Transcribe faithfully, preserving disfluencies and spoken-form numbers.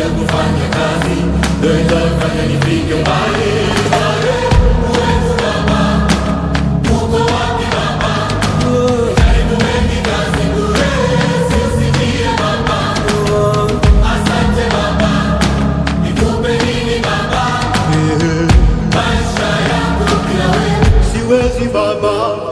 ya kufanya kazi ndio itafanya nifike mbali. Uwezo baba, uko wapi baba? Karibu wengi kazi bure, usiusikie baba. Asante baba, nikupe nini baba? Maisha yangu bila wewe siwezi baba.